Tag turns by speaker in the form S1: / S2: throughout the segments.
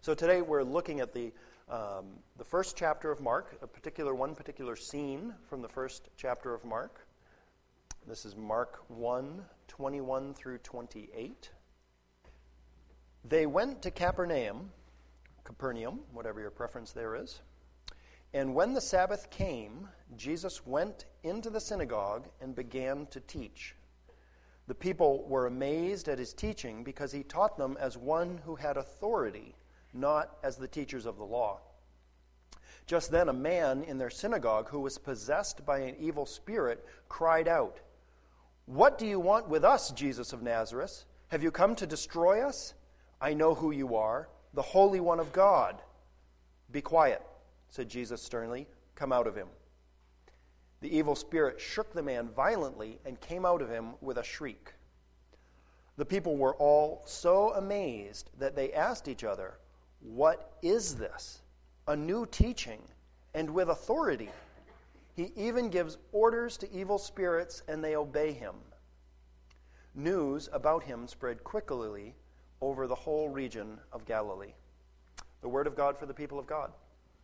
S1: So today we're looking at the first chapter of Mark, one particular scene from the first chapter of Mark. This is Mark 1, 21 through 28. They went to Capernaum, whatever your preference there is. And when the Sabbath came, Jesus went into the synagogue and began to teach. The people were amazed at his teaching because he taught them as one who had authority, not as the teachers of the law. Just then a man in their synagogue who was possessed by an evil spirit cried out, "What do you want with us, Jesus of Nazareth? Have you come to destroy us? I know who you are, the Holy One of God." "Be quiet," said Jesus sternly. "Come out of him." The evil spirit shook the man violently and came out of him with a shriek. The people were all so amazed that they asked each other, "What is this? A new teaching, and with authority. He even gives orders to evil spirits, and they obey him." News about him spread quickly over the whole region of Galilee. The word of God for the people of God.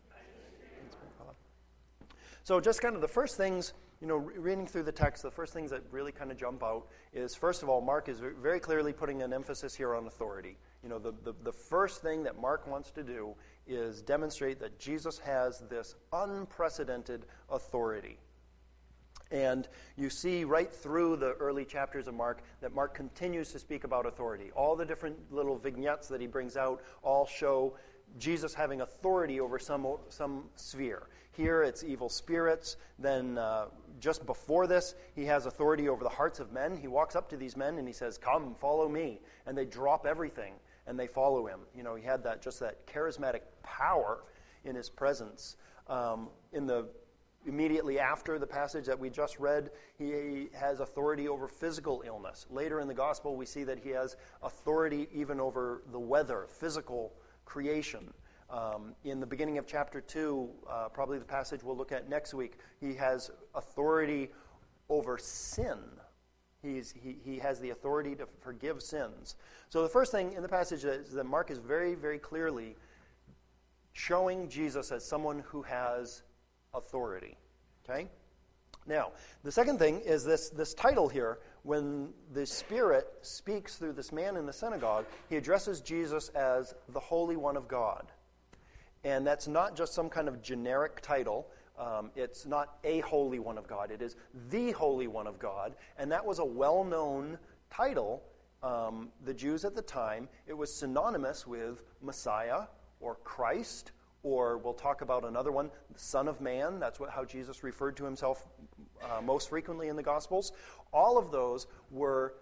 S1: So just kind of the first things, reading through the text, the first things that really kind of jump out is, first of all, Mark is very clearly putting an emphasis here on authority. The first thing that Mark wants to do is demonstrate that Jesus has this unprecedented authority. And you see right through the early chapters of Mark that Mark continues to speak about authority. All the different little vignettes that he brings out all show Jesus having authority over some sphere. Here it's evil spirits. Then just before this, he has authority over the hearts of men. He walks up to these men and he says, "Come, follow me." And they drop everything and they follow him. He had that charismatic power in his presence. Immediately after the passage that we just read, he has authority over physical illness. Later in the gospel, we see that he has authority even over the weather, physical creation. In the beginning of chapter 2, probably the passage we'll look at next week, he has authority over sin. He has the authority to forgive sins. So the first thing in the passage is that Mark is very, very clearly showing Jesus as someone who has authority. Okay? Now, the second thing is this title here. When the Spirit speaks through this man in the synagogue, he addresses Jesus as the Holy One of God. And that's not just some kind of generic title. It's not a Holy One of God. It is the Holy One of God. And that was a well-known title. The Jews at the time, it was synonymous with Messiah or Christ, or we'll talk about another one, the Son of Man. That's how Jesus referred to himself most frequently in the Gospels. All of those were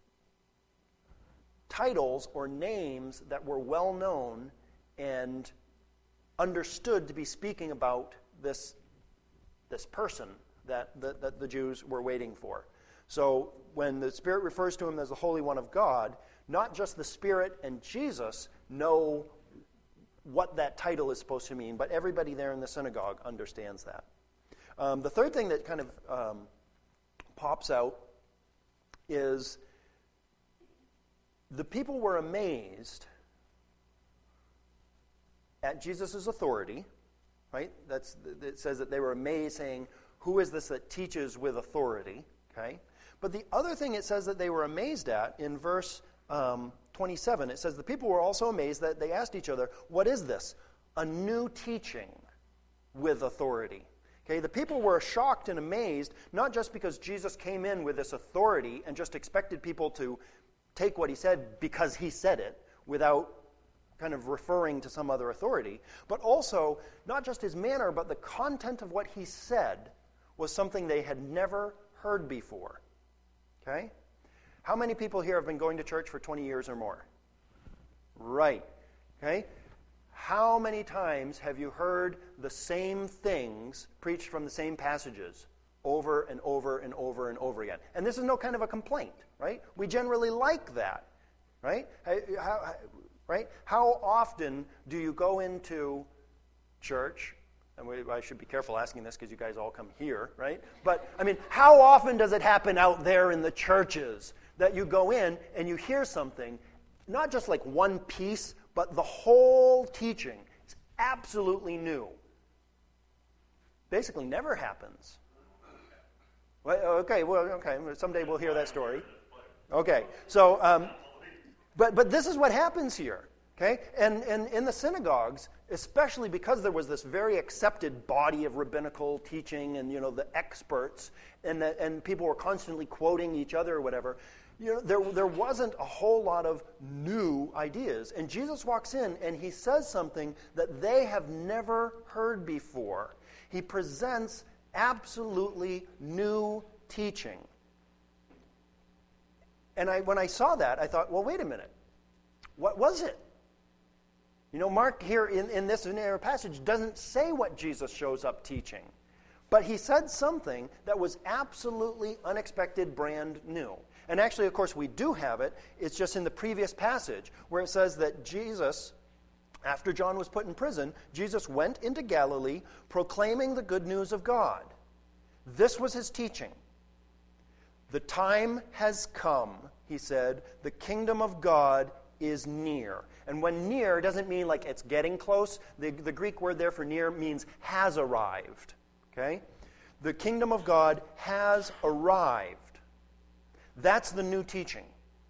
S1: titles or names that were well known and understood to be speaking about this person that the Jews were waiting for. So when the Spirit refers to him as the Holy One of God, not just the Spirit and Jesus know what that title is supposed to mean, but everybody there in the synagogue understands that. The third thing that kind of pops out is the people were amazed at Jesus' authority, right? It says that they were amazed, saying, "Who is this that teaches with authority?" Okay? But the other thing it says that they were amazed at in verse 27, it says, the people were also amazed that they asked each other, "What is this? A new teaching with authority." Okay, the people were shocked and amazed, not just because Jesus came in with this authority and just expected people to take what he said because he said it without kind of referring to some other authority, but also not just his manner, but the content of what he said was something they had never heard before. Okay? How many people here have been going to church for 20 years or more? Right. Okay? How many times have you heard the same things preached from the same passages over and over and over and over again? And this is no kind of a complaint, right? We generally like that, right? How often do you go into church? And I should be careful asking this because you guys all come here, right? But, how often does it happen out there in the churches that you go in and you hear something, not just like one piece, but the whole teaching is absolutely new. Basically never happens. Okay, someday we'll hear that story. Okay, so, but this is what happens here, okay? And in the synagogues, especially because there was this very accepted body of rabbinical teaching and, the experts, and people were constantly quoting each other or whatever, there wasn't a whole lot of new ideas. And Jesus walks in and he says something that they have never heard before. He presents absolutely new teaching. And when I saw that, I thought, well, wait a minute. What was it? Mark here in this passage doesn't say what Jesus shows up teaching. But he said something that was absolutely unexpected, brand new. And actually, of course, we do have it. It's just in the previous passage where it says that Jesus, after John was put in prison, Jesus went into Galilee proclaiming the good news of God. This was his teaching. The time has come, he said. The kingdom of God is near. And when near doesn't mean like it's getting close. The Greek word there for near means has arrived. Okay? The kingdom of God has arrived. That's the new teaching.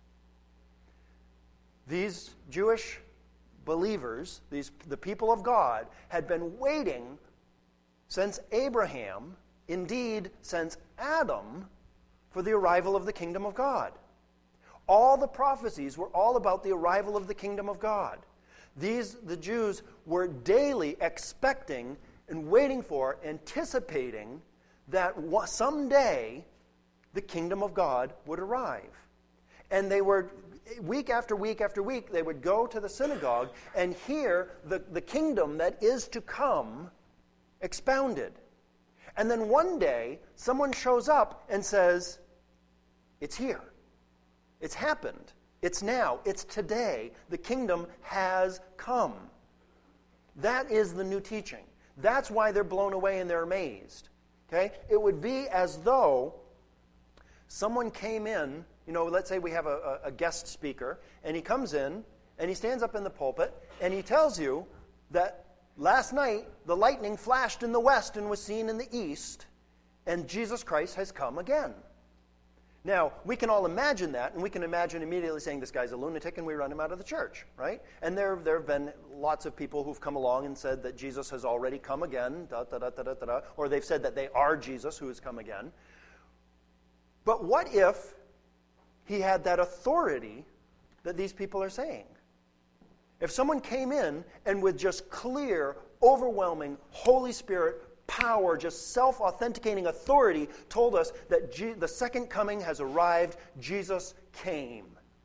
S1: These Jewish believers, the people of God, had been waiting since Abraham, indeed since Adam, for the arrival of the kingdom of God. All the prophecies were all about the arrival of the kingdom of God. The Jews were daily expecting and waiting for, anticipating that someday the kingdom of God would arrive. And they were, week after week after week, they would go to the synagogue and hear the kingdom that is to come expounded. And then one day, someone shows up and says, it's here. It's happened. It's now. It's today. The kingdom has come. That is the new teaching. That's why they're blown away and they're amazed. Okay? It would be as though someone came in, let's say we have a guest speaker, and he comes in, and he stands up in the pulpit, and he tells you that last night the lightning flashed in the west and was seen in the east, and Jesus Christ has come again. Now, we can all imagine that, and we can imagine immediately saying this guy's a lunatic and we run him out of the church, right? And there have been lots of people who've come along and said that Jesus has already come again, or they've said that they are Jesus who has come again. But what if he had that authority that these people are saying? If someone came in and with just clear, overwhelming, Holy Spirit power, just self-authenticating authority, told us that the second coming has arrived, Jesus came.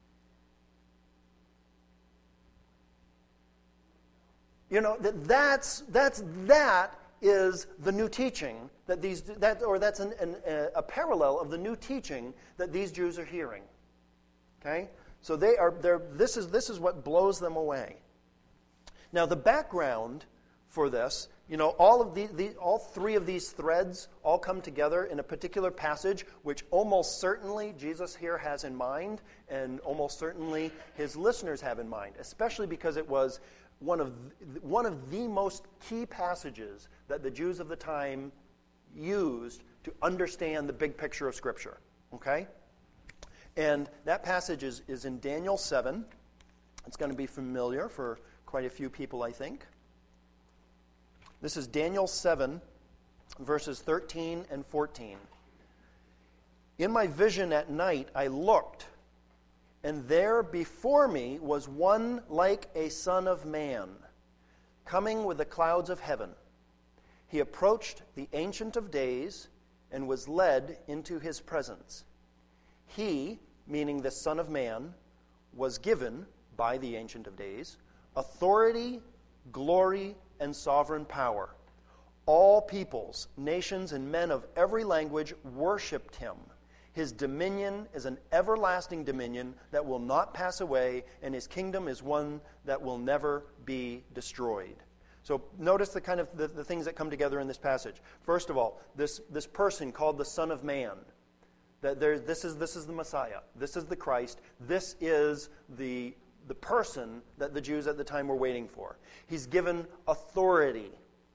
S1: That is the new teaching that's a parallel of the new teaching that these Jews are hearing. Okay, so this is what blows them away. Now the background for this, all three of these threads all come together in a particular passage, which almost certainly Jesus here has in mind, and almost certainly his listeners have in mind, especially because it was one of the most key passages that the Jews of the time used to understand the big picture of Scripture. Okay? And that passage is in Daniel 7. It's going to be familiar for quite a few people, I think. This is Daniel 7, verses 13 and 14. In my vision at night I looked, and there before me was one like a son of man, coming with the clouds of heaven. He approached the Ancient of Days and was led into his presence. He, meaning the Son of Man, was given by the Ancient of Days authority, glory, and sovereign power. All peoples, nations, and men of every language worshipped him. His dominion is an everlasting dominion that will not pass away, and his kingdom is one that will never be destroyed. So notice the kind of the things that come together in this passage. First of all, this person called the Son of Man. That this is the Messiah. This is the Christ. This is the the person that the Jews at the time were waiting for. He's given authority,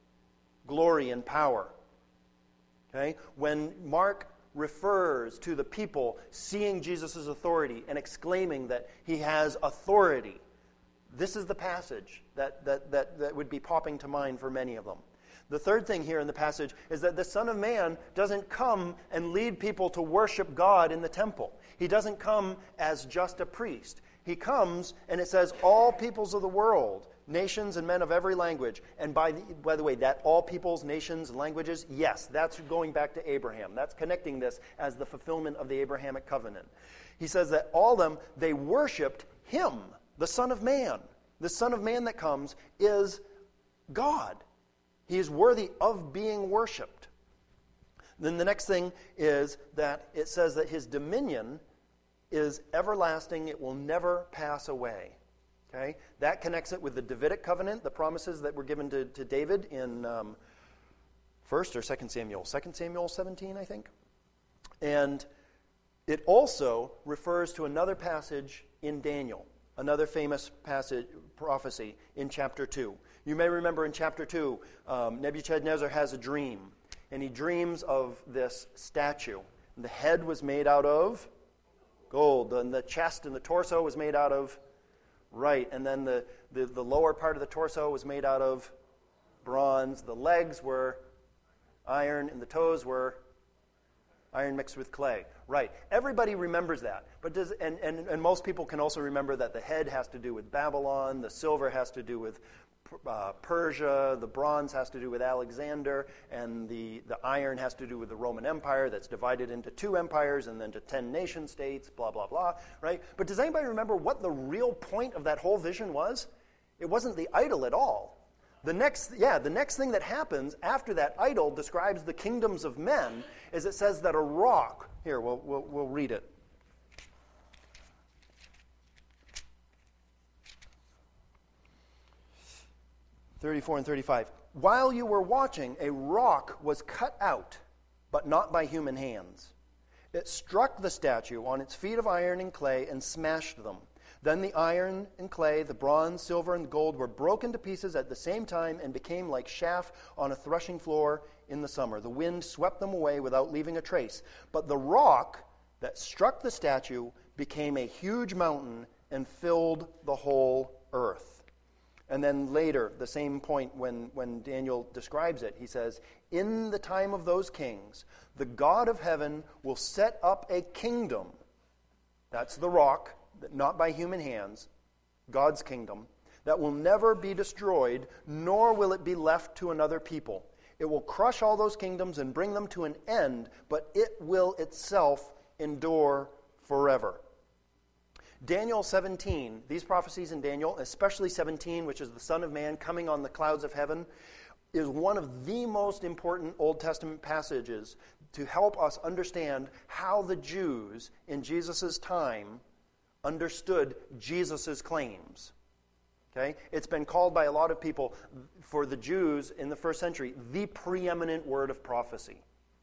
S1: glory, and power. Okay? When Mark refers to the people seeing Jesus' authority and exclaiming that he has authority, this is the passage that would be popping to mind for many of them. The third thing here in the passage is that the Son of Man doesn't come and lead people to worship God in the temple. He doesn't come as just a priest. He comes, and it says, all peoples of the world, nations and men of every language. And by the way, that all peoples, nations, languages, yes, that's going back to Abraham. That's connecting this as the fulfillment of the Abrahamic covenant. He says that all of them, they worshipped him, the Son of Man. The Son of Man that comes is God. He is worthy of being worshipped. Then the next thing is that it says that his dominion is everlasting. It will never pass away. Okay? That connects it with the Davidic covenant, the promises that were given to David in 1st or 2nd Samuel. 2nd Samuel 17, I think. And it also refers to another passage in Daniel, another famous passage, prophecy in chapter 2. You may remember in chapter 2, Nebuchadnezzar has a dream, and he dreams of this statue. And the head was made out of gold, and the chest and the torso was made out of, right, and then the lower part of the torso was made out of bronze. The legs were iron, and the toes were iron mixed with clay. Right. Everybody remembers that. But and most people can also remember that the head has to do with Babylon, the silver has to do with Persia, the bronze has to do with Alexander, and the iron has to do with the Roman Empire that's divided into 2 empires and then to 10 nation states, blah, blah, blah, right? But does anybody remember what the real point of that whole vision was? It wasn't the idol at all. The next thing that happens after that idol describes the kingdoms of men is it says that a rock, here, we'll read it. (34 and 35). While you were watching, a rock was cut out, but not by human hands. It struck the statue on its feet of iron and clay and smashed them. Then the iron and clay, the bronze, silver, and gold were broken to pieces at the same time and became like chaff on a threshing floor in the summer. The wind swept them away without leaving a trace. But the rock that struck the statue became a huge mountain and filled the whole earth. And then later, the same point when Daniel describes it, he says, in the time of those kings, the God of heaven will set up a kingdom. That's the rock, not by human hands, God's kingdom, that will never be destroyed, nor will it be left to another people. It will crush all those kingdoms and bring them to an end, but it will itself endure forever. Daniel 17, these prophecies in Daniel, especially 17, which is the Son of Man coming on the clouds of heaven, is one of the most important Old Testament passages to help us understand how the Jews in Jesus' time understood Jesus' claims. Okay? It's been called by a lot of people, for the Jews in the first century, the preeminent word of prophecy.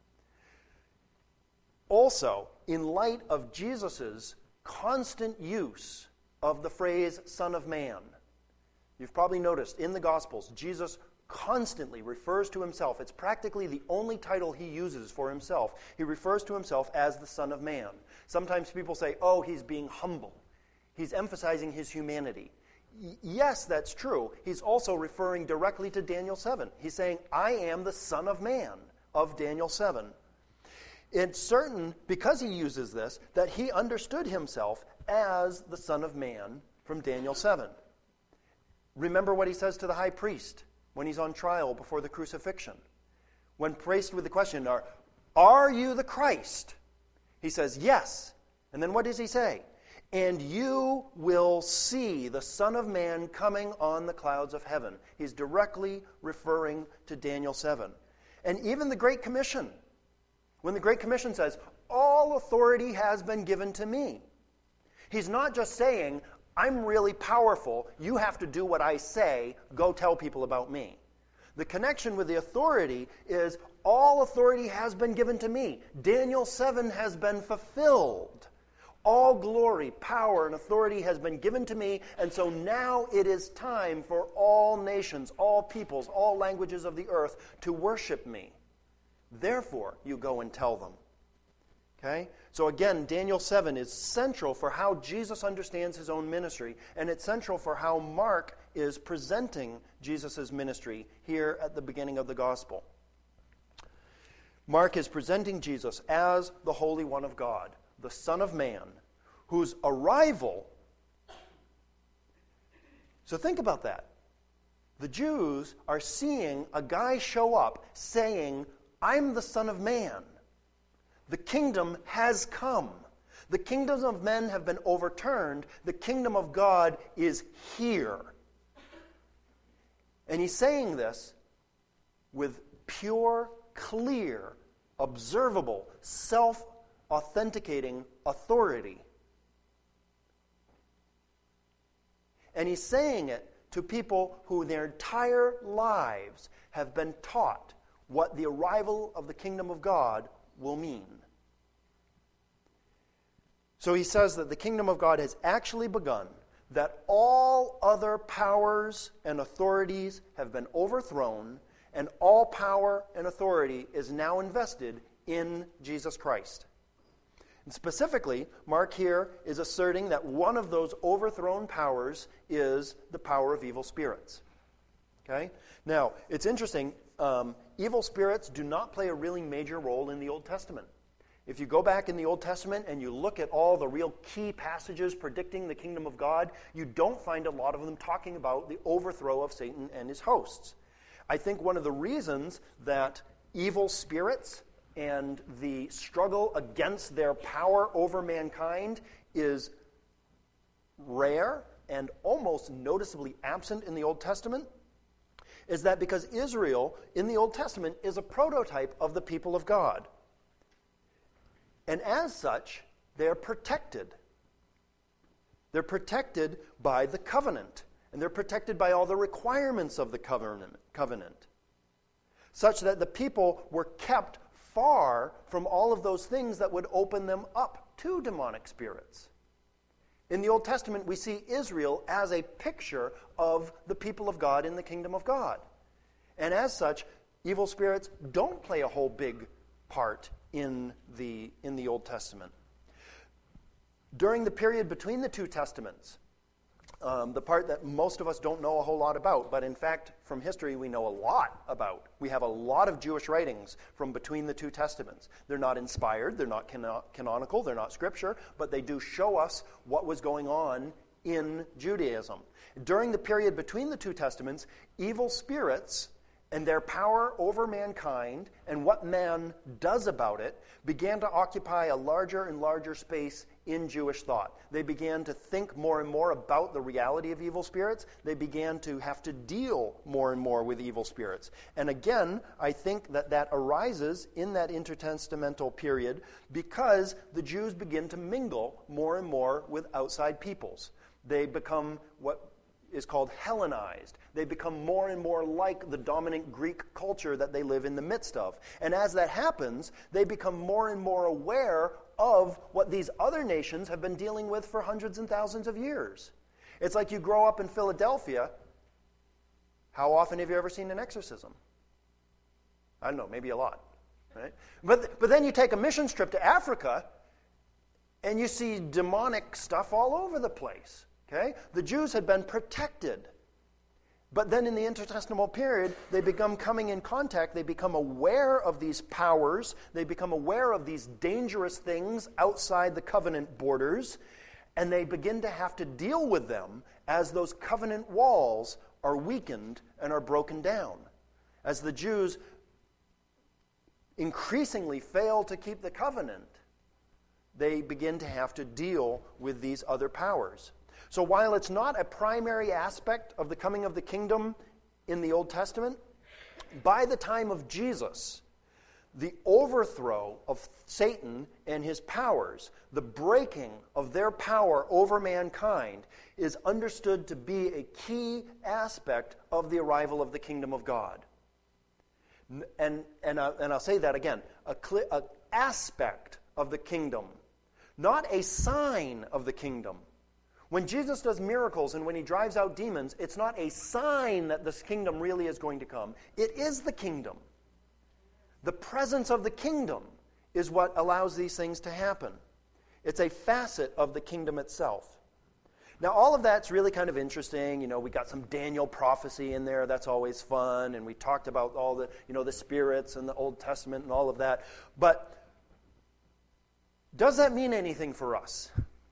S1: Also, in light of Jesus' constant use of the phrase Son of Man. You've probably noticed in the Gospels, Jesus constantly refers to himself. It's practically the only title he uses for himself. He refers to himself as the Son of Man. Sometimes people say, oh, he's being humble. He's emphasizing his humanity. Yes, that's true. He's also referring directly to Daniel 7. He's saying, I am the Son of Man of Daniel 7. It's certain, because he uses this, that he understood himself as the Son of Man from Daniel 7. Remember what he says to the high priest when he's on trial before the crucifixion. When faced with the question, are you the Christ? He says, yes. And then what does he say? And you will see the Son of Man coming on the clouds of heaven. He's directly referring to Daniel 7. And even the Great Commission, when the Great Commission says, all authority has been given to me. He's not just saying, I'm really powerful, you have to do what I say, go tell people about me. The connection with the authority is, all authority has been given to me. Daniel 7 has been fulfilled. All glory, power, and authority has been given to me, and so now it is time for all nations, all peoples, all languages of the earth to worship me. Therefore, you go and tell them. Okay? So again, Daniel 7 is central for how Jesus understands his own ministry, and it's central for how Mark is presenting Jesus' ministry here at the beginning of the gospel. Mark is presenting Jesus as the Holy One of God, the Son of Man, whose arrival... So think about that. The Jews are seeing a guy show up saying, I'm the Son of Man. The kingdom has come. The kingdoms of men have been overturned. The kingdom of God is here. And he's saying this with pure, clear, observable, self-authenticating authority. And he's saying it to people who their entire lives have been taught what the arrival of the kingdom of God will mean. So he says that the kingdom of God has actually begun, that all other powers and authorities have been overthrown, and all power and authority is now invested in Jesus Christ. And specifically, Mark here is asserting that one of those overthrown powers is the power of evil spirits. Okay? Now, it's interesting, evil spirits do not play a really major role in the Old Testament. If you go back in the Old Testament and you look at all the real key passages predicting the kingdom of God, you don't find a lot of them talking about the overthrow of Satan and his hosts. I think one of the reasons that evil spirits and the struggle against their power over mankind is rare and almost noticeably absent in the Old Testament is that because Israel in the Old Testament is a prototype of the people of God. And as such, they're protected. They're protected by the covenant. And they're protected by all the requirements of the covenant. Such that the people were kept far from all of those things that would open them up to demonic spirits. In the Old Testament, we see Israel as a picture of the people of God in the kingdom of God. And as such, evil spirits don't play a whole big part in the Old Testament. During the period between the two testaments, the part that most of us don't know a whole lot about, but in fact, from history, we know a lot about. We have a lot of Jewish writings from between the two testaments. They're not inspired, they're not canonical, they're not scripture, but they do show us what was going on in Judaism. During the period between the two testaments, evil spirits and their power over mankind and what man does about it began to occupy a larger and larger space in Jewish thought. They began to think more and more about the reality of evil spirits. They began to have to deal more and more with evil spirits. And again, I think that arises in that intertestamental period because the Jews begin to mingle more and more with outside peoples. They become what is called Hellenized. They become more and more like the dominant Greek culture that they live in the midst of. And as that happens, they become more and more aware of what these other nations have been dealing with for hundreds and thousands of years. It's like you grow up in Philadelphia. How often have you ever seen an exorcism? I don't know, maybe a lot. Right? But then you take a missions trip to Africa, and you see demonic stuff all over the place. Okay? The Jews had been protected. But then in the intertestamental period, they become coming in contact, they become aware of these powers, they become aware of these dangerous things outside the covenant borders, and they begin to have to deal with them as those covenant walls are weakened and are broken down. As the Jews increasingly fail to keep the covenant, they begin to have to deal with these other powers. So while it's not a primary aspect of the coming of the kingdom in the Old Testament, by the time of Jesus, the overthrow of Satan and his powers, the breaking of their power over mankind, is understood to be a key aspect of the arrival of the kingdom of God. And I'll say that again, an aspect of the kingdom. not a sign of the kingdom. When Jesus does miracles and when he drives out demons, it's not a sign that this kingdom really is going to come. It is the kingdom. The presence of the kingdom is what allows these things to happen. It's a facet of the kingdom itself. Now, all of that's really kind of interesting. You know, we got some Daniel prophecy in there. That's always fun. And we talked about all the, the spirits and the Old Testament and all of that. But does that mean anything for us?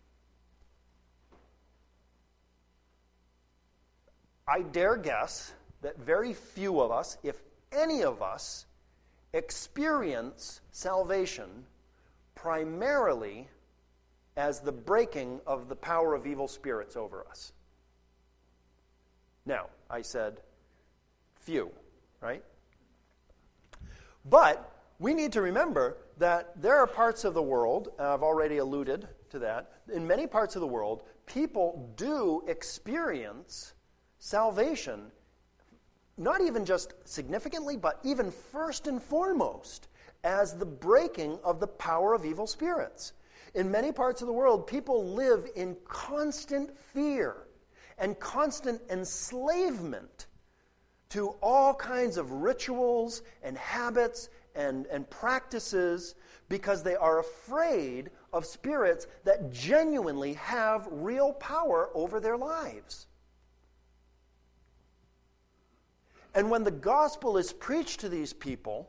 S1: I dare guess that very few of us, if any of us, experience salvation primarily as the breaking of the power of evil spirits over us. Now, I said few, right? But we need to remember that there are parts of the world, I've already alluded to that, in many parts of the world, people do experience salvation, not even just significantly, but even first and foremost, as the breaking of the power of evil spirits. In many parts of the world, people live in constant fear and constant enslavement to all kinds of rituals and habits and practices because they are afraid of spirits that genuinely have real power over their lives. And when the gospel is preached to these people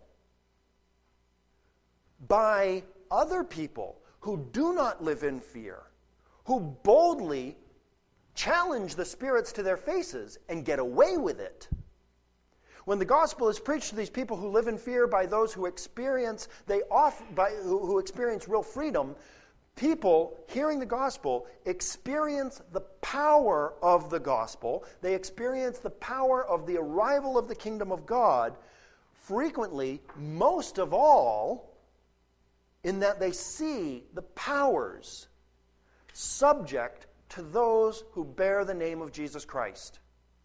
S1: by other people who do not live in fear, who boldly challenge the spirits to their faces and get away with it, when the gospel is preached to these people who live in fear by those who experience who experience real freedom, people hearing the gospel experience the power of the gospel. They experience the power of the arrival of the kingdom of God, frequently, most of all, in that they see the powers subject to those who bear the name of Jesus Christ.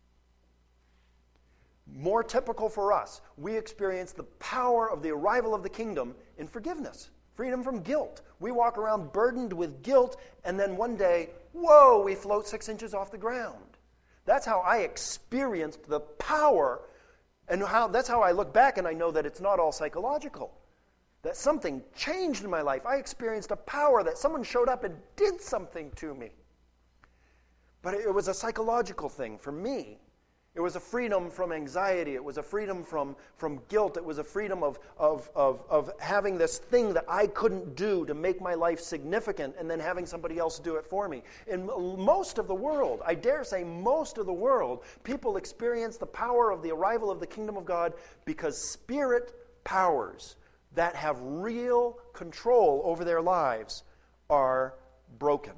S1: More typical for us, we experience the power of the arrival of the kingdom in forgiveness. Freedom from guilt. We walk around burdened with guilt, and then one day, whoa, we float 6 inches off the ground. That's how I experienced the power, and that's how I look back and I know that it's not all psychological. That something changed in my life. I experienced a power that someone showed up and did something to me. But it was a psychological thing for me. It was a freedom from anxiety. It was a freedom from guilt. It was a freedom of having this thing that I couldn't do to make my life significant and then having somebody else do it for me. In most of the world, I dare say most of the world, people experience the power of the arrival of the kingdom of God because spirit powers that have real control over their lives are broken.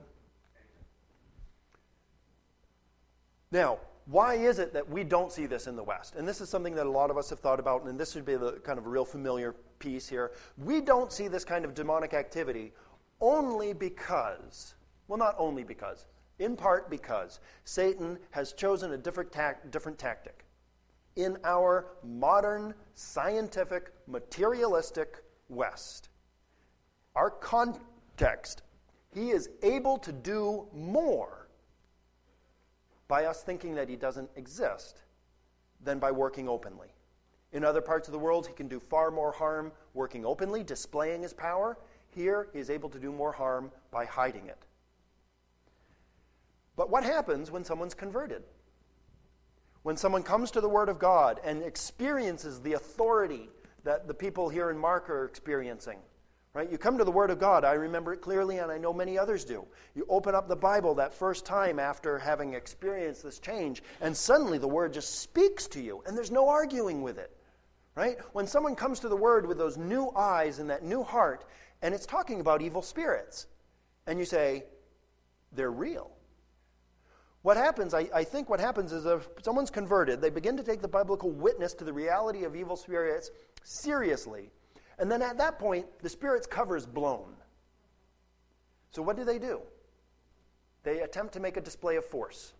S1: Now, why is it that we don't see this in the West? And this is something that a lot of us have thought about, and this should be the kind of a real familiar piece here. We don't see this kind of demonic activity only because, well, not only because, in part because Satan has chosen a different tactic. In our modern, scientific, materialistic West, our context, he is able to do more by us thinking that he doesn't exist than by working openly. In other parts of the world, he can do far more harm working openly, displaying his power. Here, he is able to do more harm by hiding it. But what happens when someone's converted? When someone comes to the Word of God and experiences the authority that the people here in Mark are experiencing, right? You come to the Word of God. I remember it clearly, and I know many others do. You open up the Bible that first time after having experienced this change, and suddenly the Word just speaks to you, and there's no arguing with it, right? When someone comes to the Word with those new eyes and that new heart, and it's talking about evil spirits, and you say, they're real. What happens, I think what happens is if someone's converted, they begin to take the biblical witness to the reality of evil spirits seriously. And then at that point, the spirit's cover is blown. So what do? They attempt to make a display of force.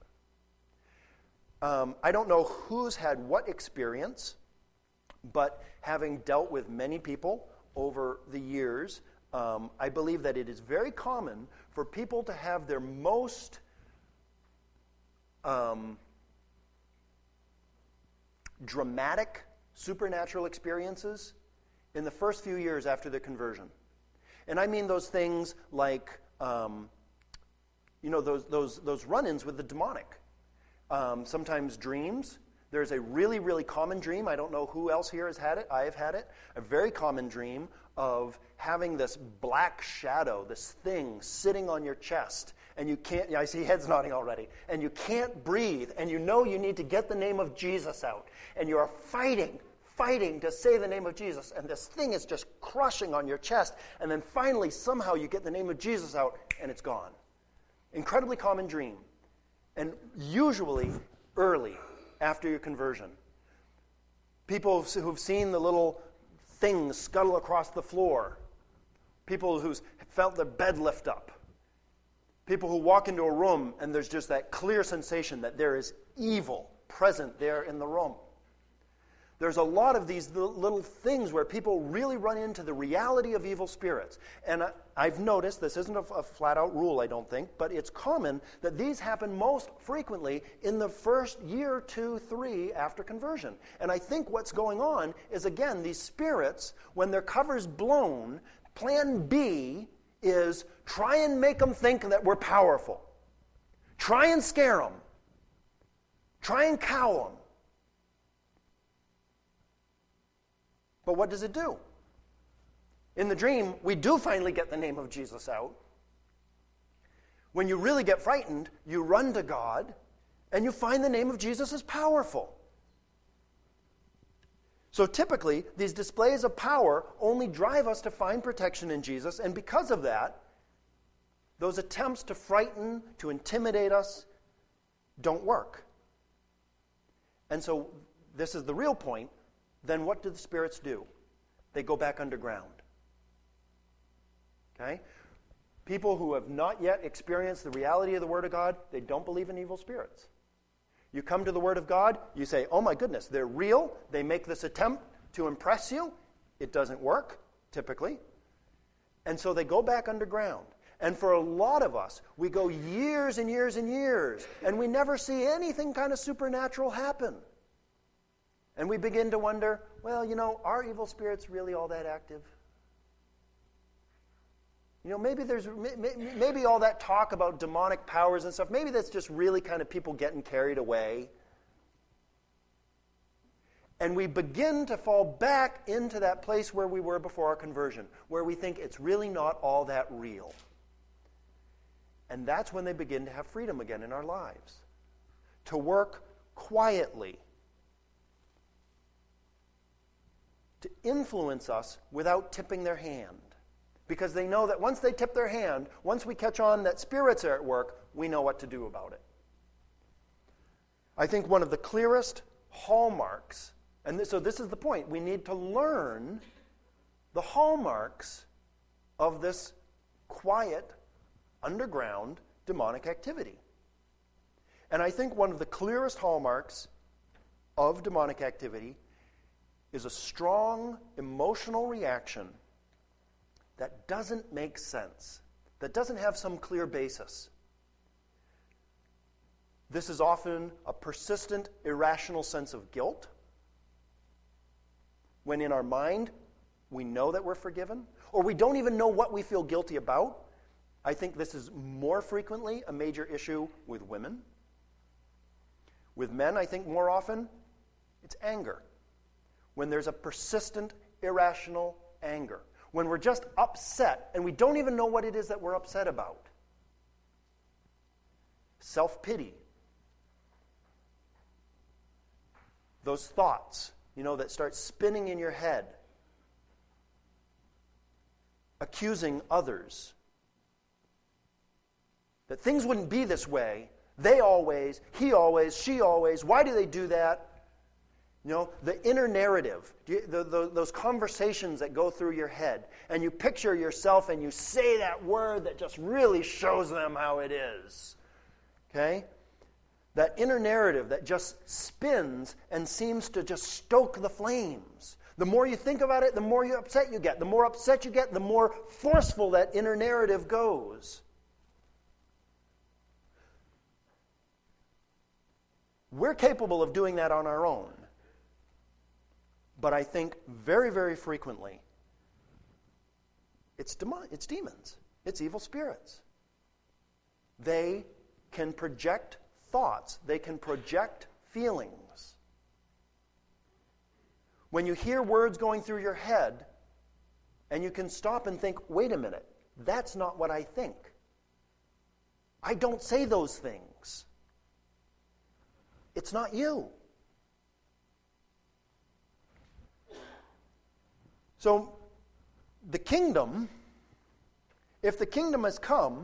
S1: I don't know who's had what experience, but having dealt with many people over the years, I believe that it is very common for people to have their most dramatic supernatural experiences in the first few years after their conversion. And I mean those things like, those run-ins with the demonic. Sometimes dreams. There's a really, really common dream. I don't know who else here has had it. I have had it. A very common dream of having this black shadow, this thing sitting on your chest, and you can't, I see heads nodding already, and you can't breathe, and you know you need to get the name of Jesus out, and you are fighting to say the name of Jesus, and this thing is just crushing on your chest, and then finally, somehow you get the name of Jesus out, and it's gone. Incredibly common dream, and usually early after your conversion. People who've seen the little things scuttle across the floor, people who've felt their bed lift up, people who walk into a room and there's just that clear sensation that there is evil present there in the room. There's a lot of these little things where people really run into the reality of evil spirits. And I've noticed, this isn't a flat-out rule, I don't think, but it's common that these happen most frequently in the first year, 2, 3 after conversion. And I think what's going on is, again, these spirits, when their cover's blown, plan B is try and make them think that we're powerful. Try and scare them. Try and cow them. But what does it do? In the dream, we do finally get the name of Jesus out. When you really get frightened, you run to God, and you find the name of Jesus is powerful. So typically, these displays of power only drive us to find protection in Jesus, and because of that, those attempts to frighten, to intimidate us, don't work. And so, this is the real point. Then what do the spirits do? They go back underground. Okay? People who have not yet experienced the reality of the Word of God, they don't believe in evil spirits. You come to the Word of God, you say, oh my goodness, they're real. They make this attempt to impress you. It doesn't work, typically. And so they go back underground. And for a lot of us, we go years and years and years, and we never see anything kind of supernatural happen. And we begin to wonder, well, are evil spirits really all that active? Maybe all that talk about demonic powers and stuff, maybe that's just really kind of people getting carried away. And we begin to fall back into that place where we were before our conversion, where we think it's really not all that real. And that's when they begin to have freedom again in our lives, to work quietly, to influence us without tipping their hand. Because they know that once they tip their hand, once we catch on that spirits are at work, we know what to do about it. I think one of the clearest hallmarks, so this is the point, we need to learn the hallmarks of this quiet, underground, demonic activity. And I think one of the clearest hallmarks of demonic activity is a strong emotional reaction that doesn't make sense, that doesn't have some clear basis. This is often a persistent, irrational sense of guilt, when in our mind we know that we're forgiven, or we don't even know what we feel guilty about. I think this is more frequently a major issue with women. With men, I think more often it's anger. When there's a persistent, irrational anger. When we're just upset and we don't even know what it is that we're upset about. Self-pity. Those thoughts, that start spinning in your head. Accusing others. That things wouldn't be this way. They always, he always, she always. Why do they do that? The inner narrative, those conversations that go through your head, and you picture yourself and you say that word that just really shows them how it is. Okay? That inner narrative that just spins and seems to just stoke the flames. The more you think about it, the more upset you get. The more upset you get, the more forceful that inner narrative goes. We're capable of doing that on our own. But I think very, very frequently, it's demons. It's evil spirits. They can project thoughts. They can project feelings. When you hear words going through your head, and you can stop and think, wait a minute, that's not what I think. I don't say those things. It's not you. So, the kingdom, if the kingdom has come,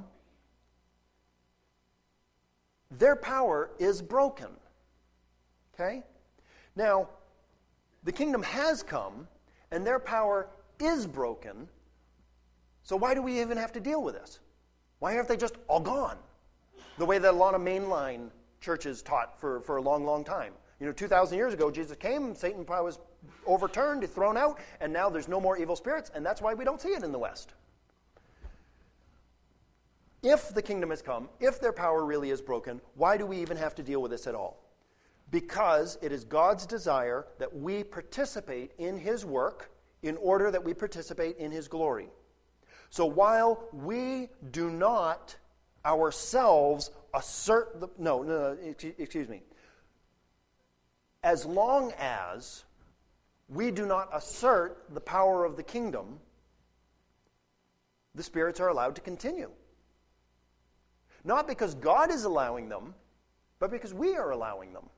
S1: their power is broken. Okay? Now, the kingdom has come, and their power is broken, so why do we even have to deal with this? Why aren't they just all gone? The way that a lot of mainline churches taught for a long, long time. 2,000 years ago, Jesus came, Satan was overturned, thrown out, and now there's no more evil spirits, and that's why we don't see it in the West. If the kingdom has come, if their power really is broken, why do we even have to deal with this at all? Because it is God's desire that we participate in His work in order that we participate in His glory. So while we do not ourselves assert excuse me. As long as we do not assert the power of the kingdom, the spirits are allowed to continue. Not because God is allowing them, but because we are allowing them.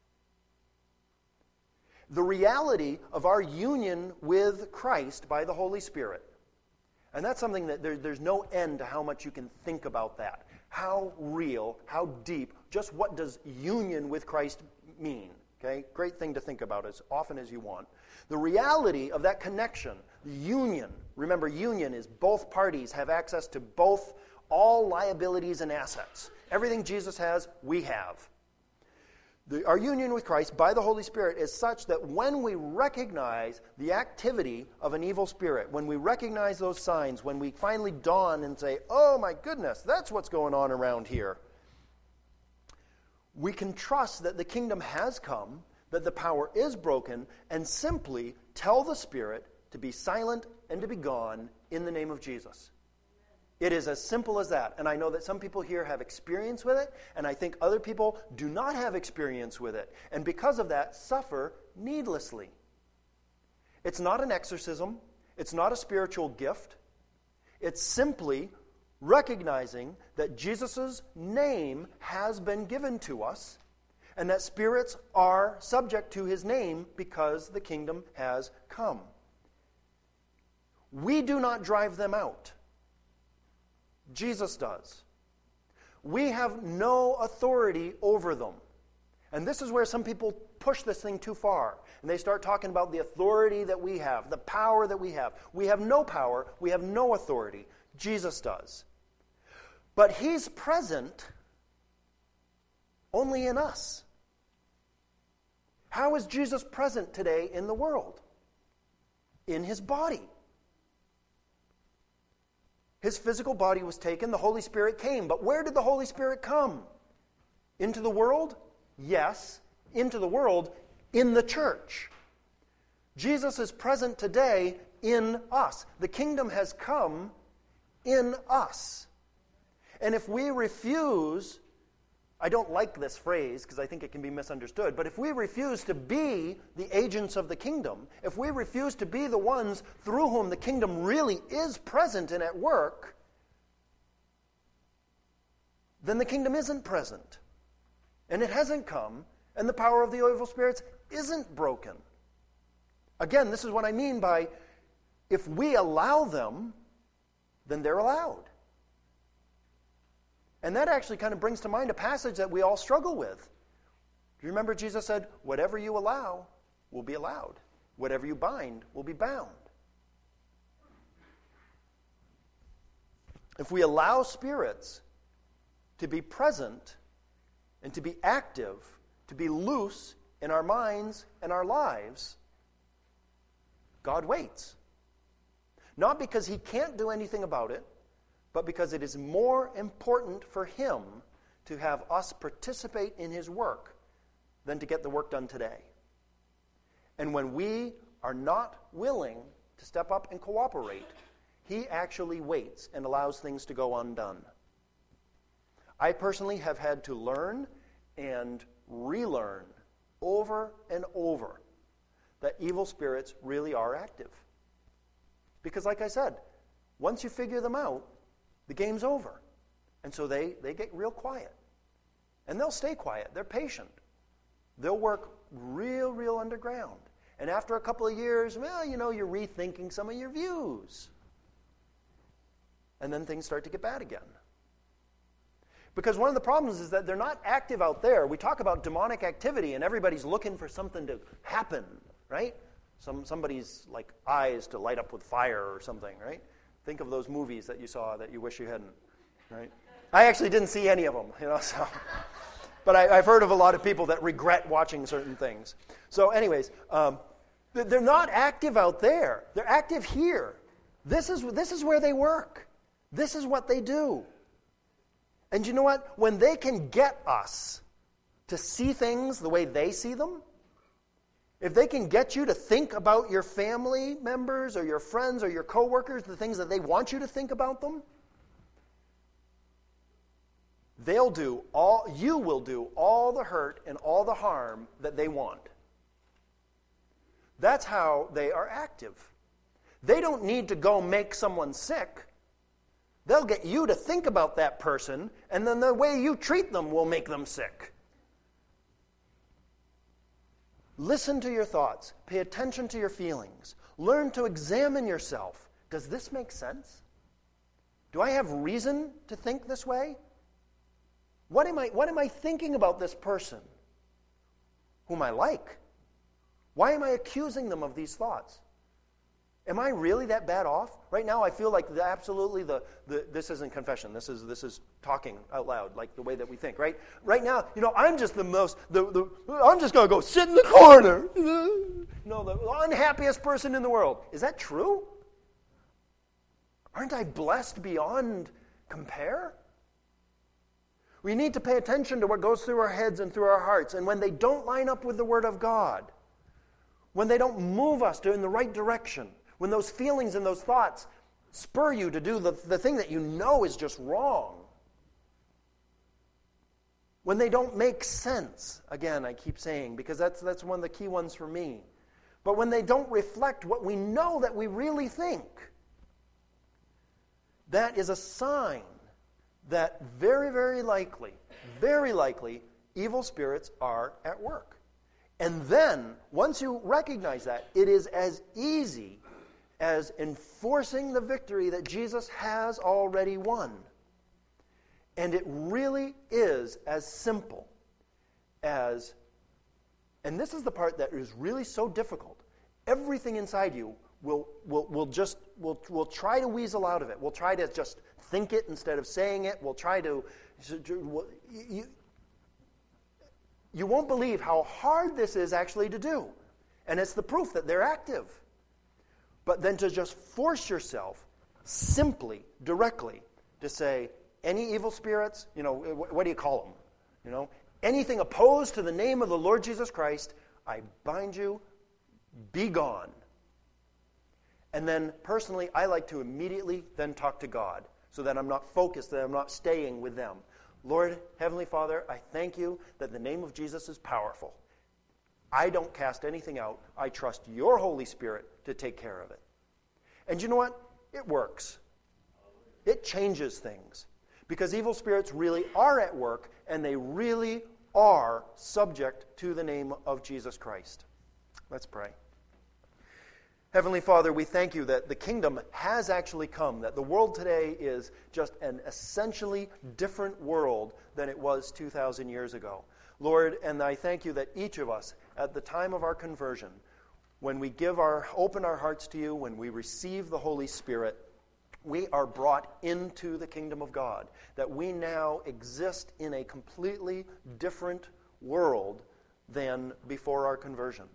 S1: The reality of our union with Christ by the Holy Spirit, and that's something that there's no end to how much you can think about that. How real, how deep, just what does union with Christ mean? Okay, great thing to think about as often as you want. The reality of that connection, the union, remember union is both parties have access to both all liabilities and assets. Everything Jesus has, we have. Our union with Christ by the Holy Spirit is such that when we recognize the activity of an evil spirit, when we recognize those signs, when we finally dawn and say, oh my goodness, that's what's going on around here, we can trust that the kingdom has come, that the power is broken, and simply tell the spirit to be silent and to be gone in the name of Jesus. It is as simple as that. And I know that some people here have experience with it, and I think other people do not have experience with it. And because of that, suffer needlessly. It's not an exorcism. It's not a spiritual gift. It's simply recognizing that Jesus' name has been given to us, and that spirits are subject to His name because the kingdom has come. We do not drive them out. Jesus does. We have no authority over them. And this is where some people push this thing too far. And they start talking about the authority that we have, the power that we have. We have no power. We have no authority. Jesus does. But He's present only in us. How is Jesus present today in the world? In His body. His physical body was taken, the Holy Spirit came. But where did the Holy Spirit come? Into the world? Yes, into the world, in the church. Jesus is present today in us. The kingdom has come in us. And if we refuse, I don't like this phrase because I think it can be misunderstood, but if we refuse to be the agents of the kingdom, if we refuse to be the ones through whom the kingdom really is present and at work, then the kingdom isn't present. And it hasn't come, and the power of the evil spirits isn't broken. Again, this is what I mean by if we allow them, then they're allowed. And that actually kind of brings to mind a passage that we all struggle with. Do you remember Jesus said, whatever you allow will be allowed. Whatever you bind will be bound. If we allow spirits to be present and to be active, to be loose in our minds and our lives, God waits. Not because he can't do anything about it, but because it is more important for him to have us participate in his work than to get the work done today. And when we are not willing to step up and cooperate, he actually waits and allows things to go undone. I personally have had to learn and relearn over and over that evil spirits really are active. Because like I said, once you figure them out, the game's over. And so they get real quiet. And they'll stay quiet. They're patient. They'll work real underground. And after a couple of years, well, you're rethinking some of your views. And then things start to get bad again. Because one of the problems is that they're not active out there. We talk about demonic activity, and everybody's looking for something to happen, right? Somebody's like eyes to light up with fire or something, right? Think of those movies that you saw that you wish you hadn't, right? I actually didn't see any of them, so. But I've heard of a lot of people that regret watching certain things. So anyways, they're not active out there. They're active here. This is where they work. This is what they do. And you know what? When they can get us to see things the way they see them, if they can get you to think about your family members or your friends or your coworkers, the things that they want you to think about them, you will do all the hurt and all the harm that they want. That's how they are active. They don't need to go make someone sick. They'll get you to think about that person, and then the way you treat them will make them sick. Listen to your thoughts. Pay attention to your feelings. Learn to examine yourself. Does this make sense? Do I have reason to think this way? What am I thinking about this person whom I like? Why am I accusing them of these thoughts? Am I really that bad off? Right now I feel like this isn't confession. This is talking out loud, like the way that we think, right? Right now, I'm just I'm just going to go sit in the corner. The unhappiest person in the world. Is that true? Aren't I blessed beyond compare? We need to pay attention to what goes through our heads and through our hearts. And when they don't line up with the Word of God, when they don't move us in the right direction, when those feelings and those thoughts spur you to do the thing that you know is just wrong, when they don't make sense, again, I keep saying, because that's one of the key ones for me, but when they don't reflect what we know that we really think, that is a sign that very likely, evil spirits are at work. And then, once you recognize that, it is as easy as enforcing the victory that Jesus has already won. And it really is as simple as, and this is the part that is really so difficult, everything inside you will try to weasel out of it. We'll try to just think it instead of saying it. We'll try to, you won't believe how hard this is actually to do. And it's the proof that they're active. But then to just force yourself simply, directly, to say, any evil spirits, what do you call them? Anything opposed to the name of the Lord Jesus Christ, I bind you, be gone. And then personally, I like to immediately then talk to God so that I'm not focused, that I'm not staying with them. Lord, Heavenly Father, I thank you that the name of Jesus is powerful. I don't cast anything out. I trust your Holy Spirit to take care of it. And you know what? It works. It changes things. Because evil spirits really are at work, and they really are subject to the name of Jesus Christ. Let's pray. Heavenly Father, we thank you that the kingdom has actually come, that the world today is just an essentially different world than it was 2,000 years ago. Lord, and I thank you that each of us, at the time of our conversion, when we open our hearts to you, when we receive the Holy Spirit, we are brought into the kingdom of God, that we now exist in a completely different world than before our conversion.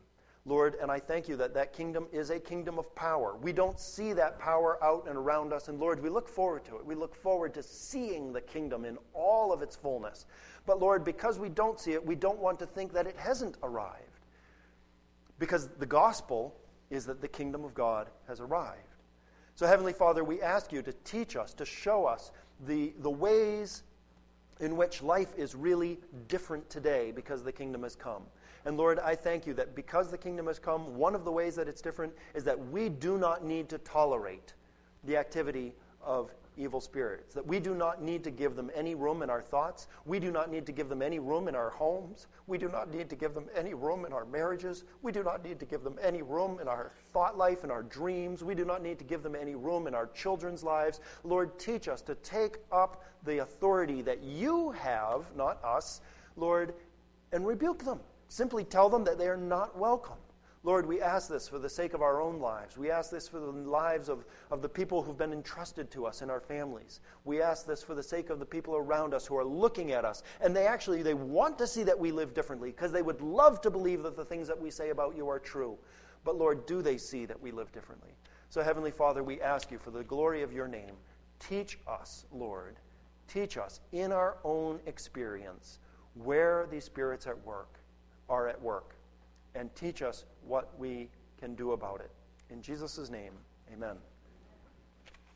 S1: Lord, and I thank you that that kingdom is a kingdom of power. We don't see that power out and around us, and Lord, we look forward to it. We look forward to seeing the kingdom in all of its fullness. But Lord, because we don't see it, we don't want to think that it hasn't arrived. Because the gospel is that the kingdom of God has arrived. So Heavenly Father, we ask you to teach us, to show us the ways in which life is really different today because the kingdom has come. And Lord, I thank you that because the kingdom has come, one of the ways that it's different is that we do not need to tolerate the activity of evil spirits, that we do not need to give them any room in our thoughts. We do not need to give them any room in our homes. We do not need to give them any room in our marriages. We do not need to give them any room in our thought life and our dreams. We do not need to give them any room in our children's lives. Lord, teach us to take up the authority that you have, not us, Lord, and rebuke them. Simply tell them that they are not welcome. Lord, we ask this for the sake of our own lives. We ask this for the lives of the people who've been entrusted to us in our families. We ask this for the sake of the people around us who are looking at us. And they want to see that we live differently because they would love to believe that the things that we say about you are true. But Lord, do they see that we live differently? So Heavenly Father, we ask you for the glory of your name. Teach us, Lord. Teach us in our own experience where these spirits are at work, and teach us what we can do about it. In Jesus' name, amen.